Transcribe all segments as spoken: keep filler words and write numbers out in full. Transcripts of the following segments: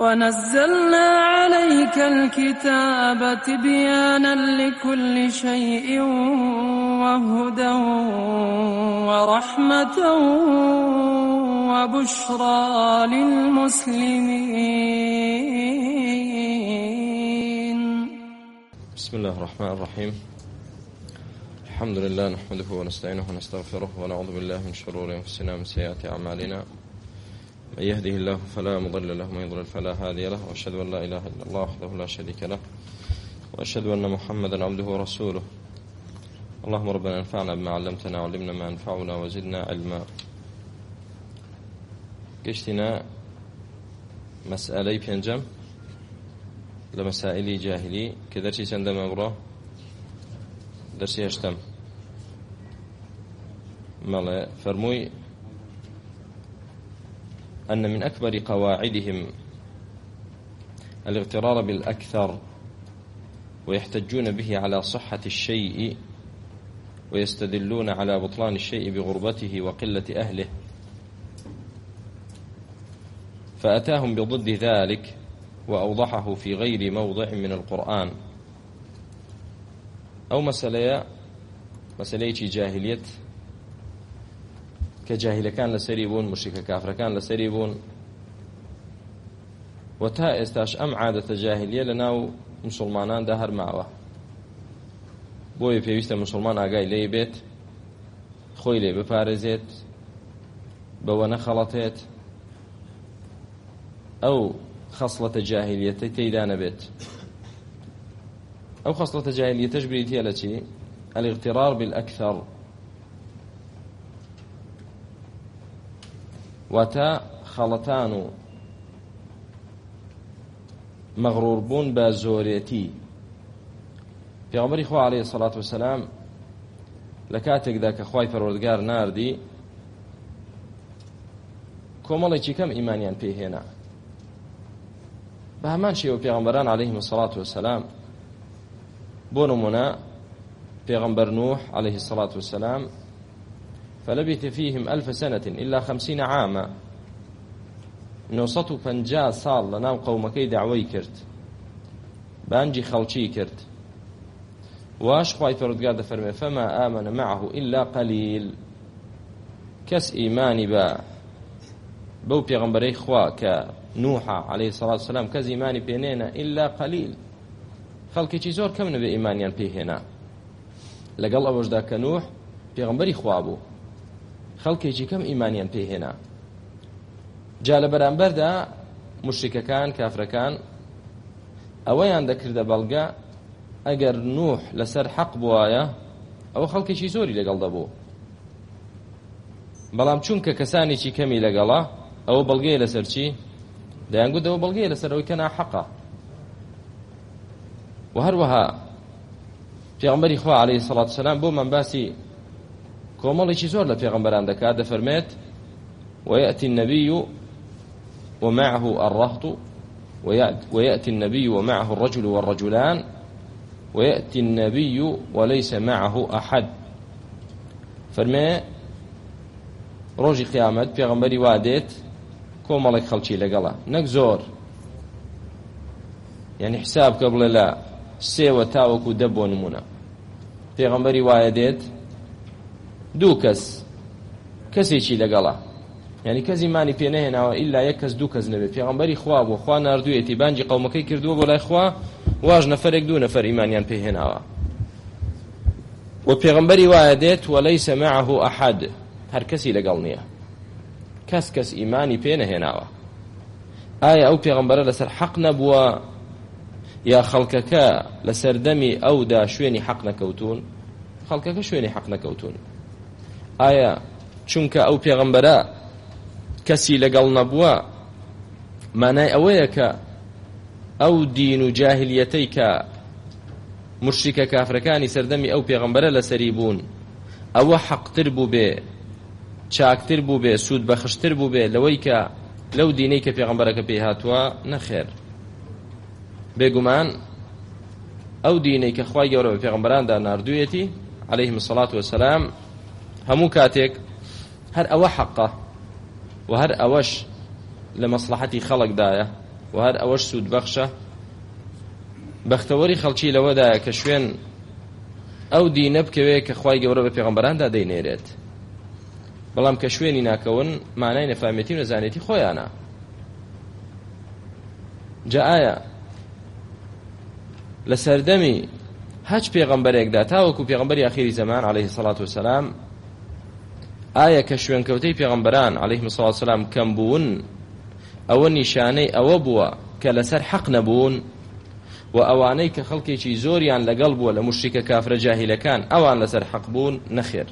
ونزلنا عليك الكتاب تبيانا لكل شيء وهدى ورحمة وبشرى للمسلمين. بسم الله الرحمن الرحيم. الحمد لله نحمده ونستعينه ونستغفره ونعوذ بالله من شرور أنفسنا ومن سيئات أعمالنا. من يهده الله فلا مضل له ومن يضلل فلا هادي له، وأشهد أن لا إله إلا الله وحده لا شريك له، وأشهد أن محمدا عبده ورسوله. اللهم ربنا انفعنا بما علمتنا وعلمنا ما ينفعنا وزدنا علما. قشتنا مسألة بينجم لمسائل جاهلي كدرسي سندم أبرا درسي هشتم مالا فرموي أن من أكبر قواعدهم الاغترار بالأكثر، ويحتجون به على صحة الشيء ويستدلون على بطلان الشيء بغربته وقلة أهله، فأتاهم بضد ذلك وأوضحه في غير موضع من القرآن. أو مسألة مسألة جاهلية كجاهل كان لسريبون، مشرك كافر كان لسريبون، وتا استاش أم عادة جاهلية لناو مسلمانان ده هر معوه بۆیە پێویستە مسلمان ئاگای لێ بێت، خۆی لێ بپارێزێت، بەوە نەخەڵەتێت، ئەو خەسڵەتە جاهلیەتە تێیدا نەبێت. ئەو خەسڵەتە جاهلیەتەش بریتە لە چی؟ الاغترار بالأكثر، واتە خەڵەتان و مەغڕور بوون بە زۆرێتی. پێغەمبەری خوا عەلەیهی سەڵات وەسەلام لە کاتێکدا کە خوای پەروەردگار ناردی کۆمەڵێکی کەم ئیمانیان پێهێنا. بە هەمان شێوە پێغەمبەران عەلەیهیمۇ الصەڵاة وەسەلام، بۆ نمونە پێغەمبەر نوح عەلەیهی الصەڵاة وەسەلام فلبث فيهم ألف سنة إلا خمسين عاما، نۆسەد و پەنجا ساڵ لەناو قەومەکەی داوای کرد، بانجی خەڵکی کرد. واش خوای پەروەردگار دەفەرمێ فما آمن معه إلا قليل، کەس ئیمانی بە بەو پێغەمبەرەی خوا کە نوحە عەلەیهی الصەڵاة وەسەلام کەس ئیمانی پێنێنە إلا قليل، خەڵکێکی زۆر کەم نەبێ ئیمانیان پێهێنا. لەگەڵ ئەوەشدا کە نوح پێغەمبەری خوا بوو، خەڵکێکی کەم ئیمانیان پێهێنا. جا لە بەرامبەردا مشریکەکان کافرەکان ئەوەیان دەکردە بەڵگە ئەگەر نوح لەسەر حەق بوایە ئەوە خەڵکێکی زۆری لەگەڵ دەبوو، بەڵام چونکە کەسانێکی کەمی لەگەڵا ئەوە بەڵگەیە لەسەر چی؟ دەیانگوت ئەوە بەڵگەیە لەسەر ئەوەی کە ناحەقە. و هەروەها پێغەمبەری خوا عەلەیهی سەڵات وسەلام بۆمان باسی کۆمەڵێکی زۆر لە پێغەمبەران دەکات، دەفەرمێت ويأتي النبي ومعه الرهط ويأتي النبي ومعه الرجل والرجلان ويأتي النبي وليس معه أحد. فرمي ڕۆژی قیامەت پێغەمبەری وا دێت کۆمەڵێک خەڵکی لەگەڵا، نەک زۆر، یعنی حساب کە بڵێ لە سێوە تاوەکو دە بۆ نمونە. پێغەمبەری وایە دێت دوو کەس کەسێکی لەگەڵا، یعنی کەس ئیمانی پێ نەهێناوە ئیلا یەک کەس دوو کەس نەبێت. پێغەمبەری خوا بوو، خوا ناردوویەتی بانجی قەومەکەی کردووە بۆ لای خوا، واژ نەفەرێک دوو نەفەر ئیمانیان پێهێناوە. و پێغەمبەری وایە دێت وەلەیسە معه ئەحەد، هەر کەسی لەگەڵ نییە، کەس کەس ئیمانی پێ نەهێناوە. ئایا ئەو پێغەمبەرە لەسەر حەق نەبووە یا خەڵکەکە لە سەردەمی ئەودا شوێنی حەق نەکەوتون؟ خەڵکەکە شوێنی حەق نەکەوتون. ئایا چونکە ئەو پێغەمبەرە کەسی لەگەڵ نەبووە مانای ئەوەیە کە ئەو دین و جاهلیەتەی کە مشریکە کافرەکانی سەردەمی ئەو پێغەمبەرە لەسەری بوون ئەوە حەقتر بوو بێ، چاکتر بوو بێ، سوود بەخشتر بوو بێ لەوەی کە لەو دینەی کە پێغەمبەرەکە پێی هاتووە؟ نەخێر. بێگومان ئەو دینەی کە خوای گەورە بە پێغەمبەراندا ناردوویەتی عەلەیهیمۇ الصەڵاة وەسەلام هەموو کاتێک هەر ئەوە حەقە و هەر ئەوەش لە مەسلحەتی خەڵکدایە و هەر ئەوەش سوود بەخشە بەختەوەری خەڵکی لەوەدایە کە شوێن ئەو دینە بکەوێ کە خوای گەورە بە پێغەمبەراندا دەینێرێت، بەڵام کە شوێنی ناکەون مانای نەفامێتی و نەزانێتی خۆیانە. جا ئایا لە سەردەمی هەچ پێغەمبەرێکدا تاوەکو پێغەمبەری ئاخیری زەمان عەلەیهی سەڵات وسەلام ئایا کە شوێنکەوتەی پێغەمبەران عەلەیهیمۇ سەڵات وسەلام کەم بوون ئەوە نیشانەی ئەوە بووە کە لەسەر حەق نەبوون، و ئەوانەی کە خەڵکێکی زۆریان لەگەڵ بووە لە موشریکە کافرە جاهیلەکان ئەوان لەسەر حەق بوون؟ نەخێر.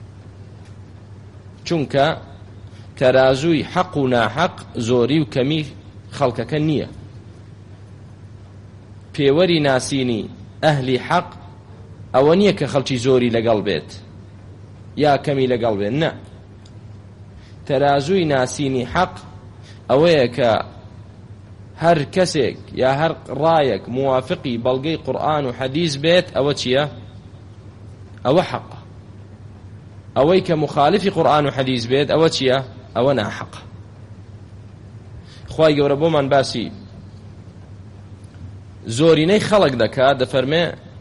چونکە تەرازووی حەق و ناحەق زۆری و کەمی خەڵکەکە نییە. پێوەری ناسینی ئەهلی حەق ئەوە نییە کە خەڵکی زۆری لەگەڵ بێت یا کەمی لەگەڵ بێت، نە. تەرازووی ناسینی حەق ئەوەیە کە هەر کەسێک یا هەر ڕایەک موافقی بەڵگەی قورئان و حەدیث بێت ئەوە چییە؟ ئەوە حەقە. ئەوەی کە مخالفی قورئان و حەدیث بێت ئەوە چییە؟ ئەوە ناحەقە. خوای گەورە بۆمان باسی زۆرینەی خەڵک دەکات، دەفەرمێ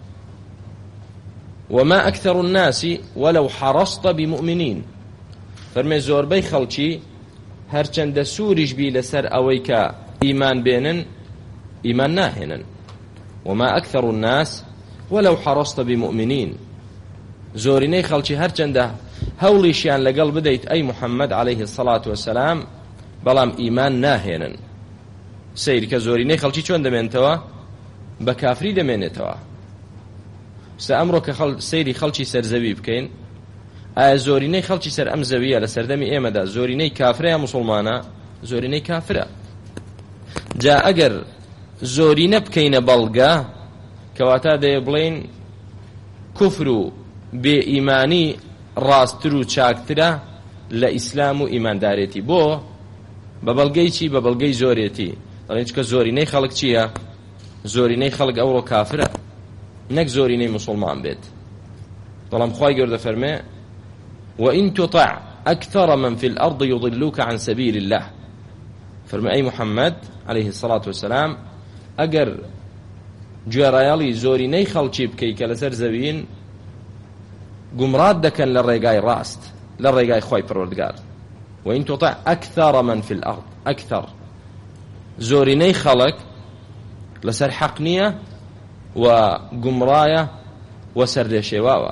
وما أكثر الناس ولو حرصت بمؤمنين. فەرمێ زۆربەی خەڵکی هەرچەندە سووریش بی لەسەر ئەوەی کە ئیمان بێنن ئیمان ناهێنن. وما أكثر الناس ولو حرصت بمؤمنين. زۆرینەی خەڵکی هەرچەندە هەوڵیشیان لەگەڵ بدەیت ئەی محەممەد عەلەیهی السەڵات وەسەلام بەڵام ئیمان ناهێنن. سەیری کە زۆرینەی خەڵکی چۆن دەمێنێتەوە؟ بە کافری دەمێنێتەوە. سە ئەمڕۆ کە سەیری خەڵکی سەرزەوی بکەین، ئایا زۆرینەی خەڵکی سەر ئەم زەویە لە سەردەمی ئێمەدا زۆرینەی کافرە یا موسڵمانە؟ زۆرینەی کافرە. جا ئەگەر زۆرینە بکەینە بەڵگە کەواتە دەیە بڵێن کوفر و بێ ئیمانی ڕاستتر و چاکترە لە ئیسلام و ئیماندارێتی. بۆ بە بەڵگەی چی؟ بە بەڵگەی زۆرێتی. دەڵێن چکە زۆرینەی خەڵک چییە؟ زۆرینەی خەڵک ئەوڕۆ کافرە، نەک زۆرینەی موسڵمان بێت. بەڵام خوای گەورە دەفەرمێ وإن تطع أكثر من في الأرض يضلوك عن سبيل الله. فرمي أي محمد عليه الصلاة والسلام أجر جوێڕایەڵی زۆرینەی خەڵکی بکەی کە لەسەر زەوین گومڕات دەکەن لە ڕێگای ڕاست، لە ڕێگای خۆی پەروەردگار. وإن تطع أكثر من في الأرض. أكثر زۆرینەی خەڵک لەسەر حەق نییە و گومڕایە و سەردێشێواوە.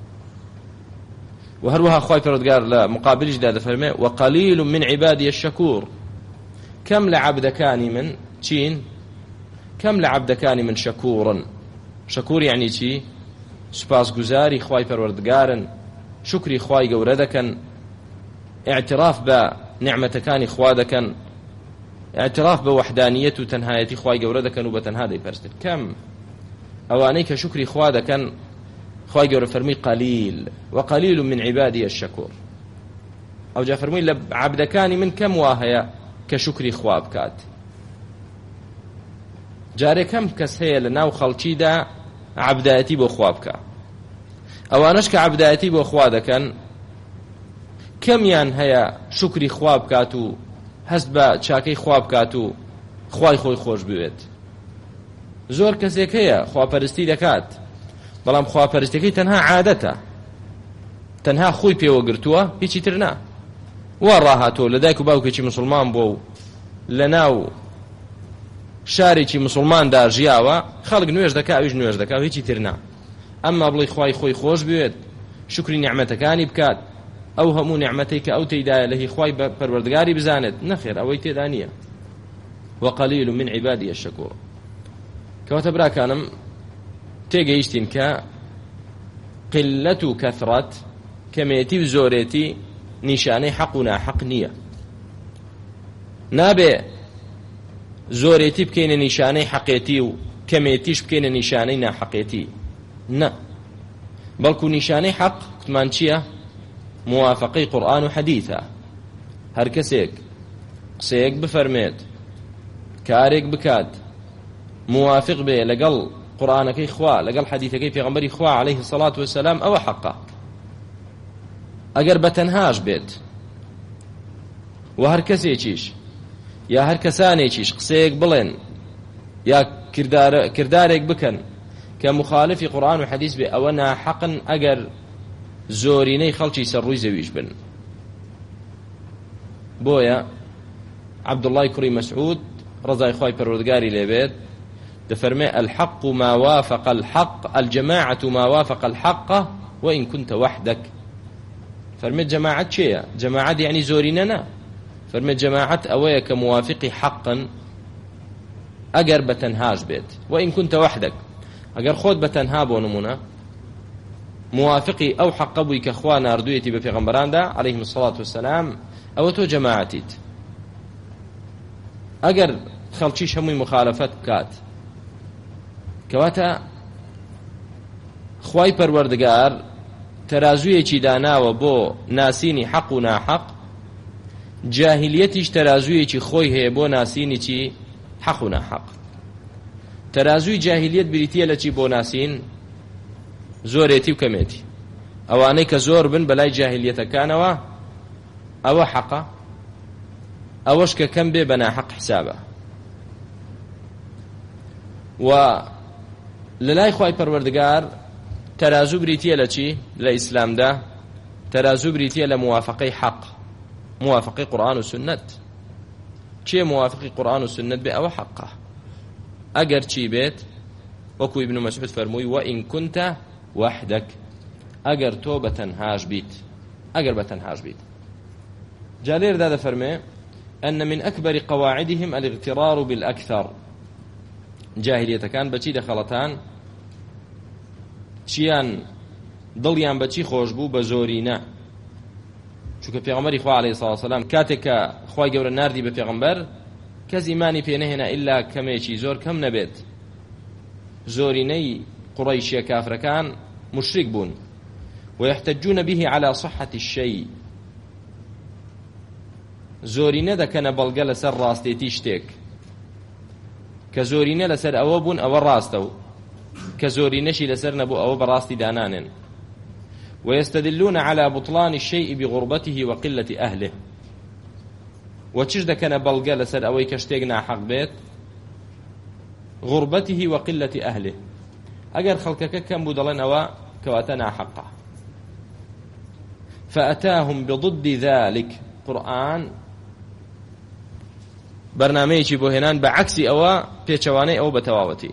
و هەروەها خۆی پەروەردگار لە مقابلیشدا دەفەرمێ وقلیل من عبادی الشەکوور. کەم لە عەبدەکانی من چین؟ کەم لە عەبدەکانی من شەکوورن. شەکوور یعنی چی؟ سوپاسگوزاری خوای پەروەردگارن، شکری خوای گەورە دەکەن، ئیعتراف بە نعمەتەکانی خوا دەکەن، ئیعتراف بە وەحدانیەت و تەنهایەتی خوای گەورە دەکەن و بە تەنها دەیپەرستن. کەم ئەوانەی کە شکری خوا دەکەن خوای گەورە فەرمی قەلیل وقەلیل من عیبادی الشەکوور. ئەو جا فەرمووی لە عەبدەکانی من کەم وا هەیە کە شکری خوا بکات. جارێ کەم کەس هەیە لە ناو خەڵکیدا عەبدایەتی بۆ خوا بکە. ئەوانەش کە عەبدایەتی بۆ خوا دەکەن کەمیان هەیە شکری خوا بکات و هەست بە چاکەی خوا بکات و خوای خۆی خۆش بوێت. زۆر کەسێک هەیە خواپەرستی دەکات بەڵام خواپەرستەکەی تەنها عادەتە، تەنها خۆی پێوە گرتووە، هیچی تر نا. وا ڕاهاتۆ لە دایک و باوکێکی موسڵمان بۆ و لە ناو شارێکی موسڵماندا ژیاوە، خەڵک نوێژ دەکا ئەویش نوێژ دەکا و هیچی تر نا. ئەمما بڵێ خوای خۆی خۆش بوێت، شکری نعمەتەکانی بکات، ئەو هەموو نعمەتەی کە ئەو تێدایە لە هی خوای پەروەردگاری بزانێت، نەخێر ئەوەی تێدا نییە. وقەلیل من عیبادی الشەکوور. کەواتە براکانم تێگەیشتین کە قلەت و کەثرەت، کەمێتی و زۆرێتی نیشانەی حەق و ناحەق نییە. نابێ زۆرێتی بکەینە نیشانەی حەقێتی و کەمێتیش بکەینە نیشانەی ناحەقێتی، نە. بەڵکو نیشانەی حەق کوتمان چییە؟ موافقەی قورئان و حەدیثە. هەر کەسێک قسەیەک بفەرمێت، کارێک بکات، موافق بێ لەگەڵ قورئانەکەی خوا لەگەڵ حەدیثەکەی پێغەمبەری خوا عەلەیهی السەڵات وەسەلام، ئەوە حەقە. ئەگەر بەتەنهاش بێت و هەر کەسێکیش یا هەر کەسانێکیش قسەیەک بڵێن یا کردارێک بکەن کە مخالفی قورآن و حەدیث بێ ئەوە ناحەقن ئەگەر زۆرینەی خەڵکی سەرڕووی زەویش بن. بۆیە عەبدوڵڵای کوڕی مەسعود ڕەزای خوای پەروەردگاری لێبێت دەفەرمێ الحق ما وافق الحق الجماعة ما وافق الحق وإن كنت وحدك. فەرمێت جەماعەت چێیە؟ جەماعەت یعنی زۆرینە نا. فەرمێت جەماعەت ئەوەیە کە موافقی حەقن ئەگەر بەتەنهاش بێت. وإن كنت وحدك ئەگەر خۆت بەتەنها بۆ نمونە موافقی ئەو حەقە بووی کە خوا ناردوویەتی بە پێغەمبەراندا عەلەیهیم السەڵات وەسەلام ئەوە تۆ جەماعەتیت. ئەگەر خەڵکیش هەمووی مخالەفەت بکات کەواتە خوای پەروەردگار تەرازوویەکی داناوە بۆ ناسینی حەق و ناحەق، جاهلیەتیش تەرازوویەکی خۆی هەیە بۆ ناسینی چی؟ حەق و ناحەق. تەرازووی جاهلیەت بریتیە لە چی بۆ ناسین؟ زۆرێتی و کەمێتی. ئەوانەی کە زۆر بن بەلای جاهلیەتەکانەوە ئەوە حەقە، ئەوەش کە کەم بێ بە ناحەق حسابە. و لەلای خوای پەروەردگار تەرازوو بریتیە لە چی؟ لە ئیسلامدا تەرازوو بریتیە لە موافقەی حەق، موافقەی قورآن و سنت. چێ موافقی قورآن و سنت بێ ئەوە حەقە. ئەگەر چی بێت وەکو ئیبن مەسعود فەرمووی وئین کونتە وحدك ئەگەر تۆ بەتەنهاش بیت، ئەگەر بەتەنهاش بیت. جا لێرەدا دەفەرمێ أن من أكبر قواعدهم الاغترار بالأكثر. جاهلیەتەکان بەچی دەخەڵەتان؟ چیان دڵیان بەچی خۆش بوو؟ بە زۆرینە. چونکە پێغەمبەری خوا عەلەیهی سەڵاتو وەسەلام کاتێک کە خوای گەورە ناردی بە پێغەمبەر کەس ئیمانی پێ نەهێنا ئیلا کەمێکی زۆر کەم نەبێت. زۆرینەی قوڕەیشیە کافرەکان مشرک بوون ويحتجون به على صحة الشيء. زۆرینە دەکەنە بەڵگە لەسەر ڕاستێتی شتێک کە زۆرینە لەسەر ئەوە بوون ئەوە ڕاستە و کە زۆرینەشی لەسەر نەبوو ئەوە بەڕاستی دانانێن. ويستدلون على بطلان الشيء بغربته وقلة أهله. وچش دەکەنە بەڵگە لەسەر ئەوەی کە شتێک ناحەق بێت؟ غربته وقلة أهله. ئەگەر خەڵکەکە کەم بوو دەڵێن ئەوە کەواتە ناحەقە. فأتاهم بضد ذلك. قورآن بەرنامەیەکی بۆ هێنان بە عەکسی ئەوە پێچەوانەی ئەو بەتەواوەتی.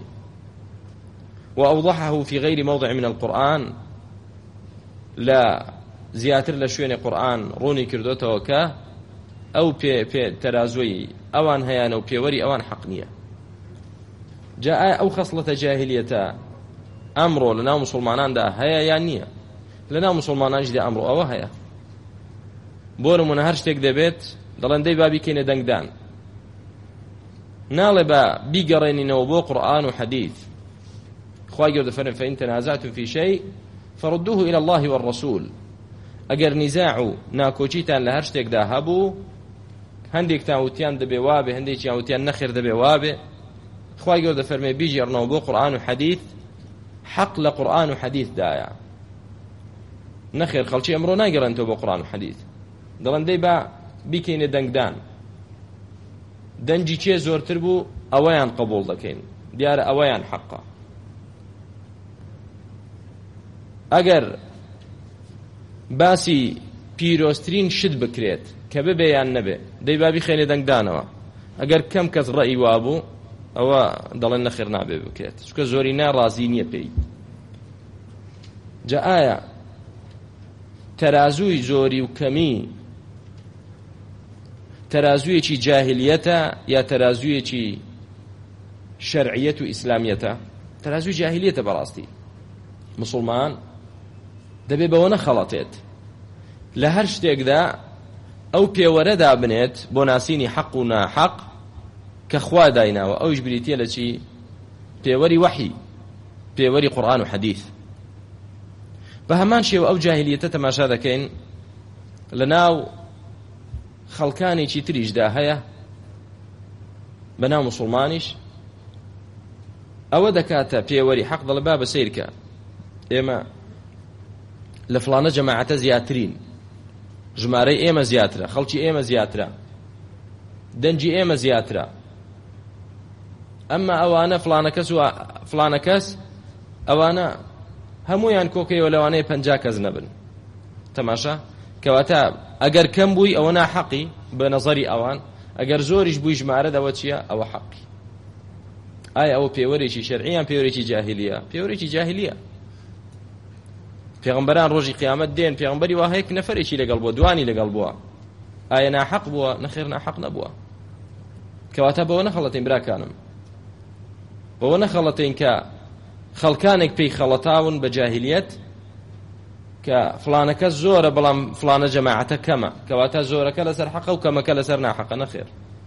وأوضحه في غير موضع من القرآن. لا زیاتر لە شوێنی قورآن ڕوونی کردوتەوە کە ئەو پێ پێ تەرازوی ئەوان هەیەە و پێوەری ئەوان حەق نییە. جا ئەو خەسڵەتە جاهلیەتە ئەمڕۆ لەناو موسڵماناندا هەیە یان نییە؟ لەناو موسڵمانانیشدا ئەمڕۆ ئەوە هەیە. بۆ نمونە هەر شتێک دەبێت دەڵێن دەی با بیکەینە دەنگدان، ناڵێ بە بیگەڕێنینەوە بۆ قورآن و حەدیث. خوای گەورە دەفەرمێ فإن تنازعتم في شيء فردوه إلى الله والرسول. ئەگەر نیزاع و ناکۆچیتان لە هەر شتێکدا هەبوو، هەندێکتان وتیان دەبێ وابێ، هەندێکیان وتیان نەخێر دەبێ وابێ، خوای گەورە دەفەرمێ بیجێڕنەوە بۆ قورآن و حەدیث. حەق لە قورآن و حەدیثدایە. نەخێر خەڵکی ئەمڕۆ ناگەڕێنەوە بۆ قورآن و حەدیث، دەڵێن دەی با بیکەینە دەنگدان. دەنجی چێ زۆرتر بوو ئەوەیان قبوڵ دەکەین، دیارە ئەوەیان حەقە. ئەگەر باسی پیرۆسترین شت بکرێت کە ببێ یان نەبێ دەی با بیخێنێ دەنگدانەوە. ئەگەر کەم کەس ڕەئی وابوو ئەوە دەڵێن نەخێر نابێ بکرێت، چونکە زۆری ناڕازی نییە پێی. جا ئایا تەرازووی زۆری و کەمی تەرازوویەکی جاهلیەتە یا تەرازوویەکی شەرعیەت و ئیسلامیەتە؟ تەرازووی جاهلیەتە بەڕاستی. مسڵمان دەبێ بەوە نەخەڵەتێت، لە هەر شتێکدا ئەو پێوەرەدا بنێت بۆ ناسینی حەق و ناحەق کە خوا دایناوە. ئەوش بریتیە لە چی؟ پێوەری وەحی، پێوەری قورآن و حەدیث. بە هەمان شێوە ئەو جاهلیەتە تەماشا دەکەین لە ناو خەڵکانێکی تریشدا هەیە، بە ناو موسڵمانیش ئەوە دەکاتە پێوەری حەق، دەڵێ با بەسیرکە ئێمە لە فڵانە جەماعەتە زیاترین، ژمارەی ئێمە زیاترە، خەڵکی ئێمە زیاترە، دەنجی ئێمە زیاترە. ئەمما ئەوانە فلانە کەس و فلانە کەس ئەوانە هەموویان کۆکەیەوە لەوانەیە پەنجا کەس نەبن. تەماشا کەواتە ئەگەر کەم بووی ئەوە ناحەقی بە نەزەری ئەوان، ئەگەر زۆریش بووی ژمارە دەوە چییە؟ ئەوە حەقی. ئایا ئەوە پێوەرێکی شەرعیان پێوەرێکی جاهیلیە؟ پێوەرێکی جاهیلیە. پێغەمبەران ڕۆژی قیامەت دێن، پێغەمبەری وا هەیە نەفەرێکی لەگەڵ بووە، دوانی لەگەڵ بووە. ئایا ناحەق بووە؟ نەخێر ناحەق نەبووە. کەواتە بەوە نەخەڵەتین براکانم، بەوە نەخەڵەتین کە خەڵکانێک پێی خەڵەتاون بە جاهیلیەت کە فلانەکە زۆرە بەڵام فلانە جەماعەتە کەمە، کەواتە زۆرەکە لەسەر حەقە و کەمەکە لەسەر ناحەقە. نەخێر.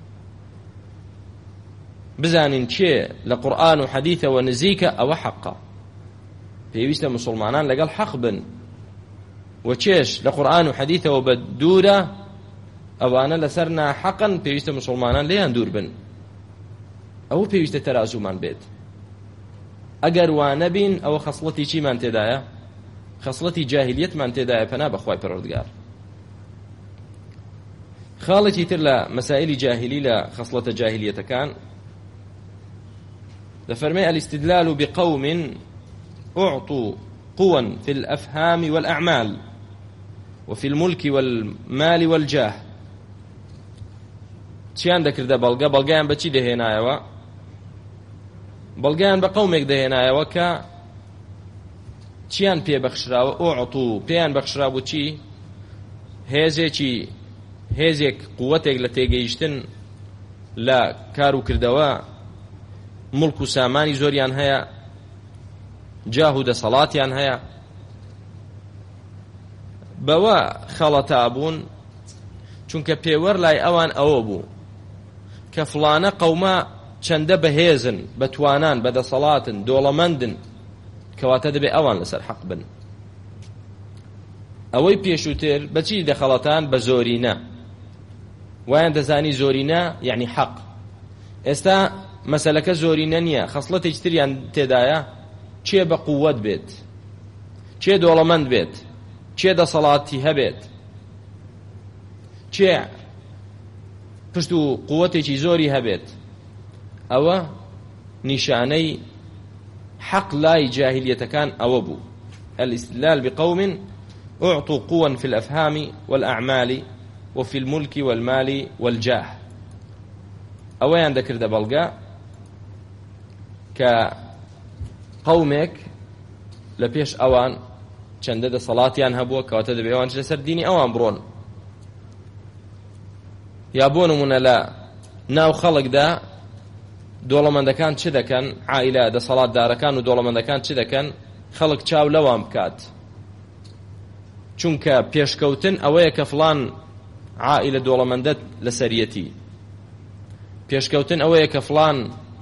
بزانین چێ لە قورئان و حەدیثەوە نزیکە ئەوە حەقە، پێویستە مسلمانان لەگەڵ حەق بن، و چێش لە قورئان و حەدیثەوە بە دوورە ئەوانە لەسەر ناحەقن، پێویستە مسلمانان لێیان دوور بن. ئەوە پێویستە تەرازومان بێت. ئەگەر وانە بین ئەوە خەسڵەتی چیمان تێدایە؟ خەسڵەتی جاهیلیەتمان تێدایە، پەنا بەخوای پەروەردگار. خاڵێکی تر لە مەسائلی جاهیلی لە خەسڵەتە جاهیلیەتەکان دەفەرمێ الاستدلال بقوم أعطوا قوا في الأفهام والأعمال وفي الملك والمال والجاه. چیان دەکردە بەڵگە؟ بەڵگەیان بە چی دەهێنایەوە؟ بەڵگەیان بە قەومێک دەهێنایەوە کە چیان پێبەخشراوە؟ ئوعطوا، پێیان بەخشرابوو چی؟ هێزێکی هێزێک قووەتێک لە تێگەیشتن لە کار و کردەوە، مڵک و سامانی زۆریان هەیە، جاه و دەسەڵاتیان هەیە. بەوە خەڵەتا بوون چونکە پێوەەر لای ئەوان ئەوە بوو کە فلانە قەومە چەندە بەهێزن، بەتوانان، بەدەسەڵاتن، دۆڵەمەندن، کەواتە دەبێ ئەوان لەسەر حەق بن. ئەوەی پێشووتر بەچی دەخەڵەتان؟ بە زۆرینە. وایان دەزانی زۆرینە یعنی حەق. ئێستا مەسەلەکە زۆرینە نییە، خەسڵەتێکی تریان تێدایە، چێ بە قووەت بێت، چێ دۆڵەمەند بێت، چێ دەسەڵاتی هەبێت، چێ پشت و قووەتێکی زۆری هەبێت. ئەوە نیشانەی حەق لای جاهیلیەتەکان ئەوە بوو. الاستدلال بقوم أعطوا قوا في الأفهام والأعمال وفي الملك والمال والجاه. ئەوەیان دەکردە بەڵگە کە قەومێک لە پێش ئەوان چەندە دەسەڵاتیان هەبووە، کەواتە دەبێ ئەوان لەسەر دینی ئەوان بڕۆن. یا بۆ نمونە لە ناو خەڵکدا دۆڵەمەندەکان چ دەکەن؟ عائیلە دەسەڵاتدارەکان و دۆڵەمەندەکان چ دەکەن؟ خەڵک چاو لەوان بکات، چونکە پێشکەوتن ئەوەیە کە فڵان عائیلە دۆڵەمەندەت لە سەریەتی، پێشکەوتن ئەوەیە کە فڵان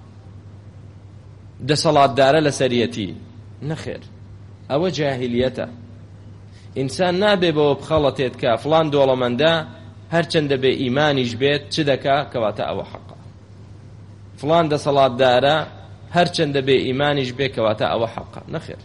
دەسەڵاتدارە لە سەریەتی. نەخێر، ئەوە جاهیلیەتە. ئینسان نابێ بەوە بخەڵەتێت کە فڵان دۆڵەمەندە هەرچەندە بێ ئیمانیش بێت چ دەکا؟ کەواتە ئەوە حەقە. فڵان دەسەڵاتدارە هەرچەندە بێ ئیمانیش بێ کەواتە ئەوە حەقە. نەخێر،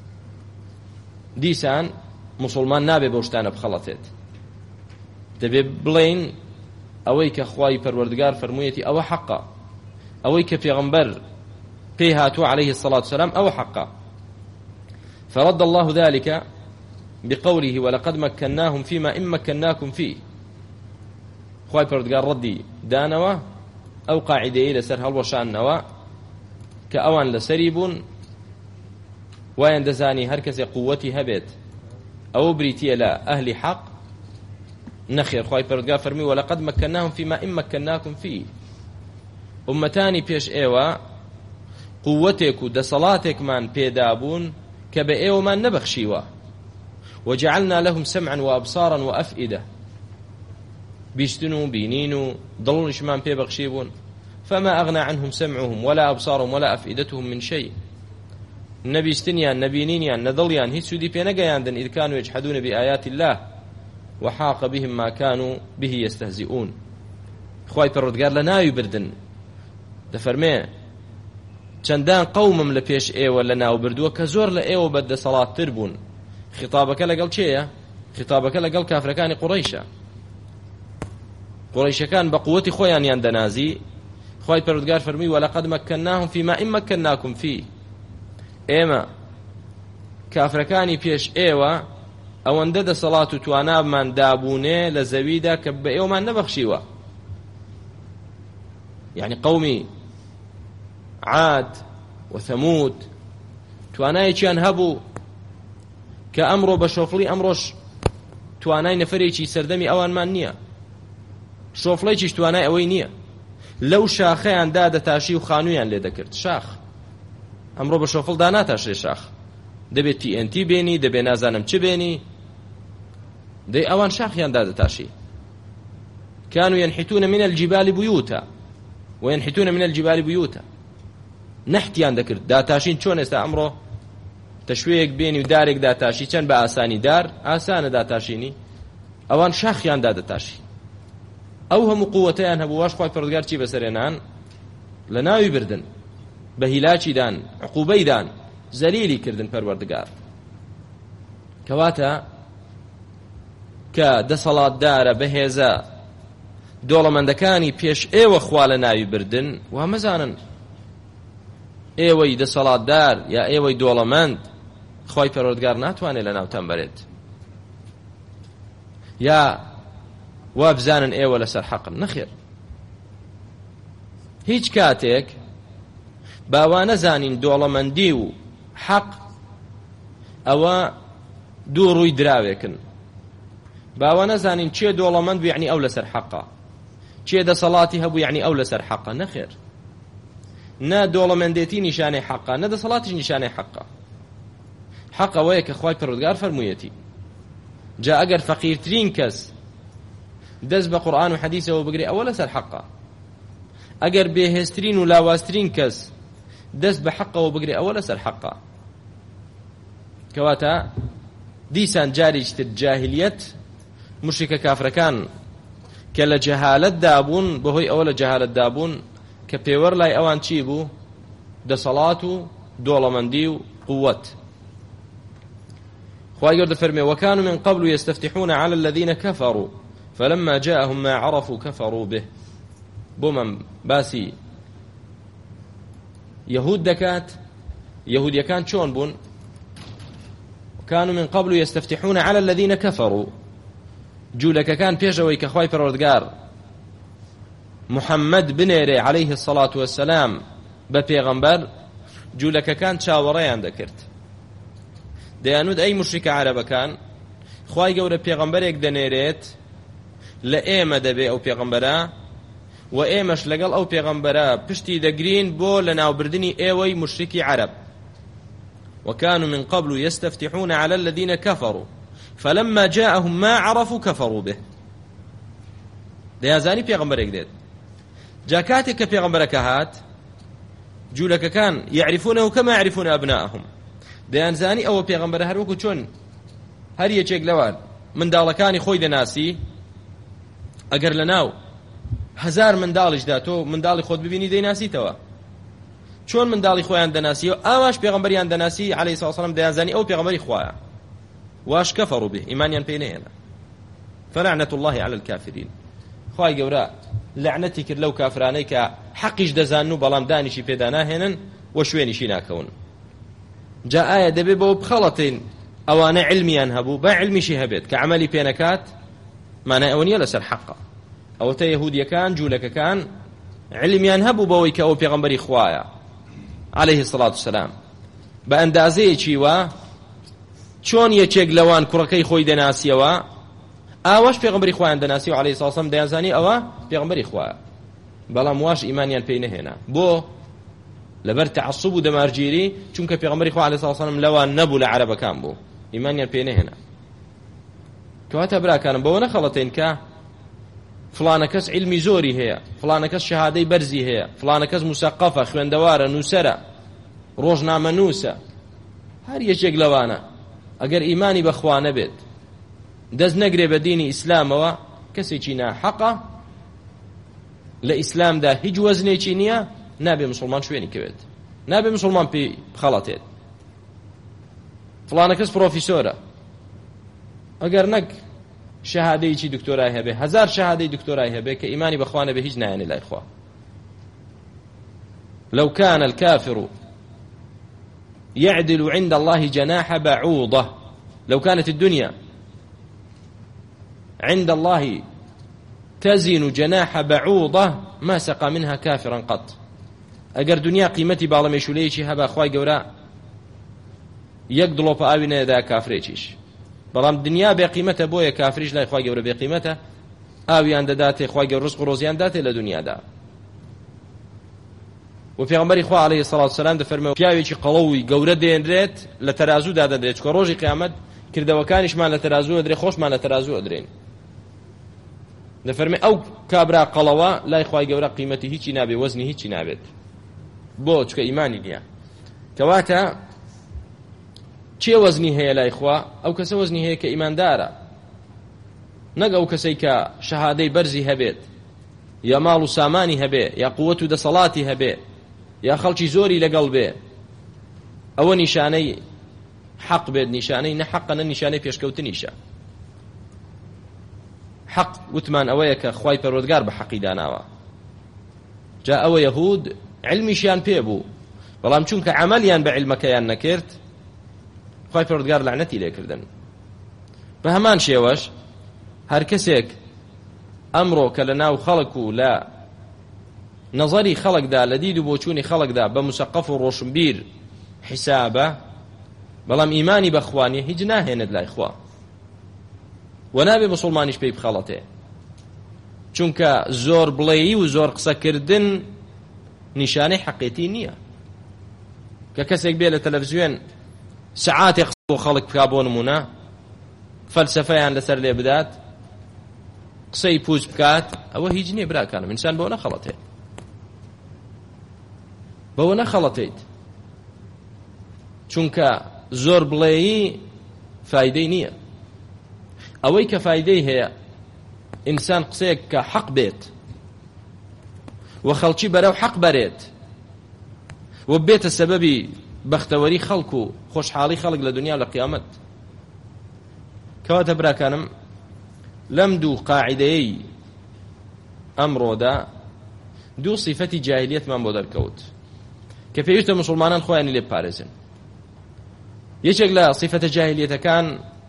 دیسان مسلمان نابێ بەو شتانە بخەڵەتێت. دەبێ بڵێن ئەوەی کە خوای پەروەردگار فەرموویەتی ئەوە حەقە، ئەوەی کە پێغەمبەر پێی هاتووە عەلەیهی السەڵاتو وەسەلام ئەوە حەقە. فرد الله ذلك بقوله ولقد مكناهم فيما إن مكناكم فيه. خوای پەروەردگار ڕەدی دانەوە ئەو قاعیدەیە لەسەر هەڵوەشانەوە کە ئەوان لەسەری بوون، وایان دەزانی هەر کەسێک قووەتی هەبێت ئەوە بریتیە لە ئەهلی حەق. نەخێر، خوای پەروەردگار فەرمی وەلەقەد مەکەناهم فیما ئین مەکەناکم فیه. ئومەتانی پێش ئێوە قووەتێک و دەسەڵاتێکمان پێدابوون کە بە ئێوەمان نەبەخشیوە. وجعلنا لهم سمعا وأبصارا وأفئدة، بیستن و بینین و دڵنیشمان پێبەخشی بوون. فما أغنى عنهم سمعهم ولا أبصارهم ولا أفئدتهم من شيء. نبیستنیان، نبینینیان، نەدڵیان هیچ سوودی پێ نەگەیاندن. إذ كانوا يجحدون بآيات الله وحاق بهم ما كانوا به يستهزئون. خوای پەروەردگار لە ناوی بردن دەفەرمێ چەندان قەومم لە پێش ئێوە لە ناو بردووە کە زۆر لە ئێوە بەدەسەڵاتتر بوون. خیتابەکە لەگەڵ چێیە؟ خیتابەکە لەگەڵ کافرەکانی قوڕەیشە. قڕیشەکان بە قووەتی خۆیان یان دەنازی خوای پەروەردگار فەرمی وەلەقەد مەکەناهم فیما ئین مەکەناکم فی ئێمە کافرەکانی پێش ئێوە ئەوەندە دەسەڵات و توانامان دابوونێ لە زەویدا کە بە ئێوەمان نەبەخشیوە. یعنی قەومی عاد و ثەمود توانایەکیان هەبوو کە ئەمڕۆ بە شۆفڵی ئەمڕۆش توانای نەفەرێکی سەردەمی ئەوانمان نییە، شۆفڵێکیش توانای ئەوەی نییە. لەو شاخەیاندا دەتاشی و خانوویان لێ دەکرد. شاخ ئەمڕۆ بە شۆفڵدا ناتاشێ شاخ، دەبێت تی ئێن تی بێنی، دەبێت نازانم چ بێنی، دەی ئەوان شاخیاندا دەتاشی. كانوا ينحتون من الجبال بيوتا وينحتون من الجبال بيوتا نحتیان دەکرد. داتاشین چۆن ئێستا ئەمڕۆ تەشوەیەک بێنی و دارێک داتاشی چەند بە ئاسانی دار ئاسانە داتاشینی، ئەوان شاخیاندا دەتاشی. ئەو هەموو قووەتەیان هەبوو، واش خوای پەروەردگار چی بەسەرێنان؟ لە ناوی بردن، بە هیلاچیدان، عقوبەیدان، زەلیلی کردن پەروەردگار. کەواتە کە دەسەڵاتدارە بەهێزە دۆڵەمەندەکانی پێش ئێوە خوا لە ناوی بردن، وا مەزانن ئێوەی دەسەڵاتدار یا ئێوەی دۆڵەمەند خوای پەروەردگار ناتوانێت لە ناوتان بەرێت، یا وا بزانن ئێوە لەسەر حەقن. نەخێر، هیچ کاتێک باوا نەزانین دۆڵەمەندی و حەق ئەوە دوو ڕووی دراوێکن. باوا نەزانین چێ دۆڵەمەند بوو یعنی ئەو لەسەر حەقە، چێ دەسەڵاتی هەبوو یعنی ئەو لەسەر حەقە. نەخێر، نە دۆڵەمەندێتی نیشانەی حەقە، نە دەسەڵاتیش نیشانەی حەقە. حەق ئەوەیە کە خوای پەروەردگار فەرموویەتی. جا ئەگەر فەقیرترین کەس دەست بە قورئان و حەدیثەوە بگرێ ئەوە لەسەر حەقە، ئەگەر بێهێزترین و لاوازترین کەس دەست بە حەقەوە بگرێ ئەوە لەسەر حەقە. کەواتە دیسان جارێکی تر جاهلیەت مشرکە کافرەکان کە لە جەهالەت دابوون، بەهۆی ئەوە لە جەهالەت دابوون کە پێوەەر لای ئەوان چی بوو؟ دەسەڵات و دۆڵەمەندی و قووەت. خوای گەورە فەرمێ وەکانوا من قبل يستفتحون على الذين كفروا فلما جاءهم ما عرفوا كفروا به. بۆ من باسی یەهود دەکات. یەهودیەکان چۆن بوون؟ كانوا من قبل يستفتحون على الذين كفروا. جوولەکەکان پێشەوەی کە خوای پەروەردگار محەممەد بنێرێ عليه الصلاة والسلام بە پێغەمبەر، جوولەکەکان چاوەڕێیان دەکرد. دەیانوت ئەی مشرکە عەرەبەکان، خوای گەورە پێغەمبەرێک دەنێرێت لە ئێمە دەبێ ئەو پێغەمبەرە، و ئێمەش لەگەڵ ئەو پێغەمبەرە پشتی دەگرین بۆ لە ناوبردنی ئێوەی مشرکی عەرەب. وكانوا من قبل يستفتحون على الذين كفروا فلما جاءهم ما عرفوا كفروا به. دەیانزانی پێغەمبەرێک دێت، جا کاتێک کە پێغەمبەرەکە هات، جوولەکەکان يعرفونه كما يعرفون أبناءهم. دەیانزانی ئەوە پێغەمبەرە هەروەکو چۆن هەر یەکێک لەوان منداڵەکانی خۆی دەناسی. ئەگەر لە ناو هەزار منداڵیشدا تۆ منداڵی خۆت ببینی دەیناسیتەوە، چۆن منداڵی خۆیان دەناسیەوە ئاواش پێغەمبەریان دەناسی عەلەیهی السڵام وەسەلام. دەیانزانی ئەو پێغەمبەری خوایە، واش کەفەڕوا به، ئیمانیان پێی نەهێنا. فلعنة الله على الكافرين. خوای گەورە لعنەتی کرد لەو کافرانەی کە حەقیش دەزانن و بەڵام دانیشی پێدا ناهێنن و شوێنیشی ناکەون. جا ئایا دەبێ بەوە بخەڵەتین ئەوانە علمیان هەبوو با علمیشی هەبێت کە عەمەلی پێ نەکات؟ مانای ئەوە نییە لەسەر حەقە. ئەوەتە یەهودیەکان جوولەکەکان علمیان هەبوو بەوەی کە ئەو پێغەمبەری خوایە عليه الصلاة والسلام، بە ئەندازەیەکی وا چۆن یەکێک لەوان کوڕەکەی خۆی دەناسیەوە ئاواش پێغەمبەری خوایان دەناسیەوە عليه الصلاة والسلام. دەیانزانی ئەوە پێغەمبەری خوایە، بەڵام واش ئیمانیان پێی نەهێنا. بۆ لەبەر تەعەسسوب و دەمارگیری، چونکە پێغەمبەری خوا عليه الصلاة والسلام لەوان نەبوو، لە عەرەبەکان بوو، ئیمانیان پێی نەهێنا. کەواتە براکانم بەوە نەخەڵەتین کە فلانە کەس علمی زۆری هەیە، فلانە کەس شەهادەی بەرزی هەیە، فلانە کەس موسەقەفە، خوێندەوارە، نووسەرە، ڕۆژنامە نووسە. هەر یەکێک لەوانە ئەگەر ئیمانی بەخوا نەبێت، دەست نەگرێ بە دینی ئیسلامەوە، کەسێکی ناحەقە، لە ئیسلامدا هیچ وەزنێکی نییە، نابێ مسلمان شوێنی کەوێت، نابێ مسلمان پێی بخەڵەتێت. فلانە کەس پرۆفیسۆرە، ئەگەر نەک شهادەیەکی دکتۆرای هەبێ هەزار شهادەی دکتۆرای هەبێ کە ئیمانی بەخوا نەبێ هیچ نایەنێ لای خوا. لو كان الكافر يعدل عند الله جناح بعوضة لو كانت الدنيا عند الله تزن جناح بعوضة ما سقى منها كافرا قط. ئەگەر دنیا قیمەتی باڵەمێشولەیەکی هەبا خوای گەورە یەک دڵۆپە ئاوی نەدەدا کافرێکیش، بەڵام دنیا بێ قیمەتە بۆیە کافریش لای خوای گەورە بێ قیمەتە، ئاویان دەداتێ خوای گەورە ڕزق و ڕۆزیان داتێ لە دنیادا. و پێغەمبەری خوا عەلەیهی سەڵات وسەلام دەفەرمێ پیاوێکی قەڵەوی گەورە دێنرێت لە تەرازوودا دەدرێت، چکە ڕۆژی قیامەت کردەوەکانیشمان لە تەرازوو ئەدرێ خۆشمان لە تەرازوو ئەدرێن. دەفەرمێ ئەو کابرا قەڵەوە لای خوای گەورە قیمەتی هیچی نابێ، وەزنی هیچی نابێت، بۆ چکە ئیمانی نییە. کەواتە چێ وەزنی هەیە لای خوا؟ ئەو کەسە وەزنی هەیە کە ئیماندارە، نەک ئەو کەسەی کە شەهادەی بەرزی هەبێت یا ماڵ و سامانی هەبێ یا قووەت و دەسەڵاتی هەبێ یا خەڵکی زۆری لەگەڵ بێ. ئەوە نیشانەی حەق بێت، نیشانەی نەحەقە، نە نیشانەی پێشکەوتنیشە. حەق وتمان ئەوەیە کە خوای پەروەردگار بە حەقی داناوە. جا ئەوە یەهود علمیشیان پێ بوو، بەڵام چونکە عەمەلیان بە علمەکەیان نەکرد خوای پەروەردگار لعنەتی لێکردن. بە هەمان شێوەش هەر کەسێک ئەمڕۆ کە لە ناو خەڵک و لە نەزەری خەڵکدا لە دید و بۆچوونی خەڵکدا بە مسەقف و ڕۆشنبیر حیسابە، بەڵام ئیمانی بەخوانیە هیچ ناهێنێت لای خوا و نابێ مسڵمانیش پێی بخەڵەتێ، چونکە زۆر بڵێیی و زۆر قسەکردن نیشانەی حەقێتی نییە. کە کەسێک بێ لە تەلەڤیزیۆن سەعاتێک قسە بۆ خەڵک بکا بۆ نمونە، فەلسەفەیان لەسەر لێ بدات، قسەی پووز بکات، ئەوە هیچ نییە براکانم، ئینسان بەوە نەخەڵەتێ، بەوە نەخەڵەتێت، چونکە زۆر بڵێیی فایدەی نییە. ئەوەی کە فایدەی هەیە ئینسان قسەیەک کە حەق بێت و خەڵکی بەرەو حەق بەرێت و بێتە سەبەبی بەختەوەری خەڵک و خۆشحاڵی خەڵک لە دنیا لە قیامەت. کەواتە براکانم لەم دوو قاعیدەیەی ئەمڕۆدا دوو صیفەتی جاهلیەتمان بۆ دەرکەوت کە پێویستە موسڵمانان خۆیانی لێ بپارێزن. یەکێک لە صیفەتە جاهلیەتەکان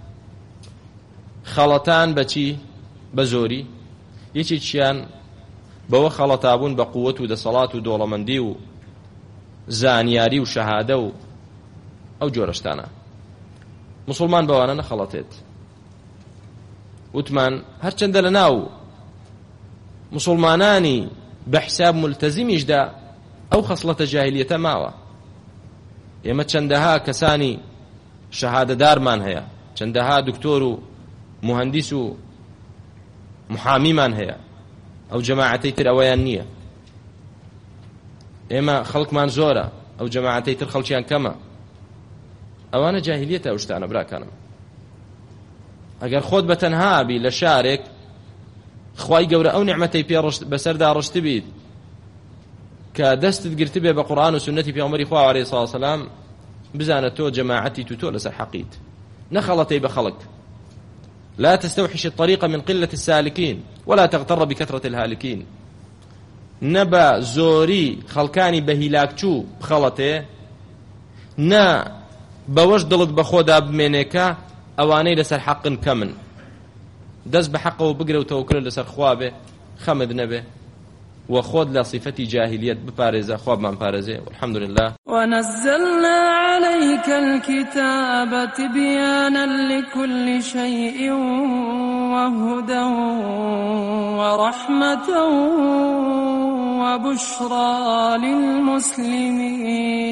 خەڵەتان بەچی؟ بە زۆری. یەکێکیان بەوە خەڵەتابوون بە قووەت و دەسەڵات و دۆڵەمەندی و زانیاری و شەهادە و ئەو جۆرەشتانە. موسڵمان بەوانە نەخەڵەتێت. وتمان هەرچەندە لە ناو موسڵمانانی بە حساب ملتەزیمیشدا ئەو خەسڵەتە جاهلیەتە ماوە. ئێمە چەندەها کەسانی شەهادەدارمان هەیە، چەندەها دکتۆر و مهندس و محامیمان هەیە، ئەو جەماعەتەی تر ئەوەیان نییە. ئێمە خەڵکمان زۆرە، ئەو جەماعەتەی تر خەڵکیان کەمە. ئەوانە جاهلیەتە ئەو شتانە براکانم. ئەگەر خۆت بە تەنها بی لە شارێک، خوای گەورە ئەو نعمەتەی پێ بەسەردا ڕشت بیت کە دەستت گرت بێ بە قورئان و سنەتی پێغەمبەری خوا عەلەیهی سەڵاتو وسەلام، بزانە تۆ جەماعەتی و تۆ لەسەر حەقیت، نەخەڵەتەی بە خەڵک. لا تستوحش الطريق من قلة السالكين ولا تغتر بكثرة الهالكين. نبا زوري خلقاني بهلاكچو بخلطه نا بوش دلت بخودا بمينيكا اواني لسر حق كمن دز بحقه وبقرا وتوكل لسر خوابه خمد نبه وخود لصفتي جاهلية ببارزة خواب من بارزة والحمد لله. ونزلنا عليك الكتاب تبيانا لكل شيء وهدى ورحمة وبشرى للمسلمين.